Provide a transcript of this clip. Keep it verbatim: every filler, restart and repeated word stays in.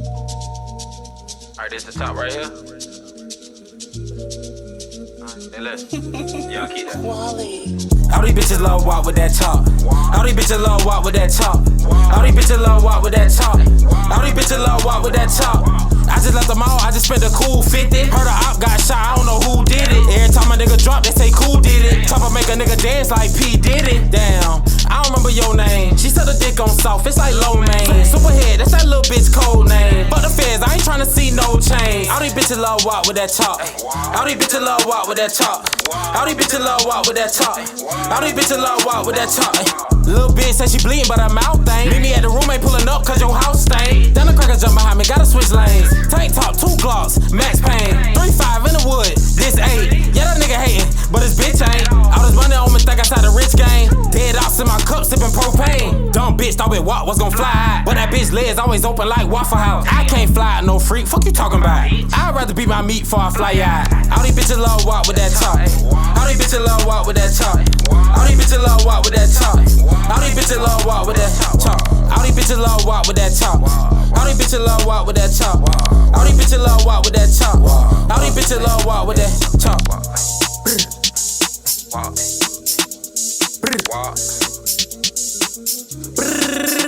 Alright, this the top right here. Alright, hey, listen. Y'all keep that. Wally. All these bitches love walk with that talk. All these bitches love walk with that talk. All these bitches love walk with that talk. All these bitches love walk with that talk. I just left them all, I just spent a cool fifty. Heard a op got shot, I don't know who did it. Every time a nigga drop, they say cool did it. Chopper make a nigga dance like P did it. Damn, I don't remember your name. She said the dick on soft, it's like low main. Superhead, that's that little bitch code name. Fuck the feds, I ain't tryna see no change. All these bitches love walk with that talk. All these bitches love walk with that talk. All these bitches love walk with that talk. All these bitches love walk with that talk. Little bitch say she bleeding, but her mouth ain't. Meet me at the room, ain't pulling up, cause your house stank. Then the cracker jump behind me, gotta switch lanes. Tank top, two glocks, max pain. Three five in the wood, this eight. Yeah, that nigga hating, but his bitch ain't. All this money on me, think I started a rich game. Dead ops in my cup, sipping propane. Dumb bitch, thought it walk was gon' fly. But that bitch legs always open like Waffle House. I can't fly, no freak, fuck you talking about? I'd rather beat my meat before I fly out. All these bitches love walk with that talk. All these bitches love walk with that talk. All these bitches love walk with that talk. All these bitches love walk with that talk. All these bitches love walk with that talk. All these bitches love walk with that talk. All these bitches love walk with that talk. All these bitches love walk with that talk. Walk. Walk.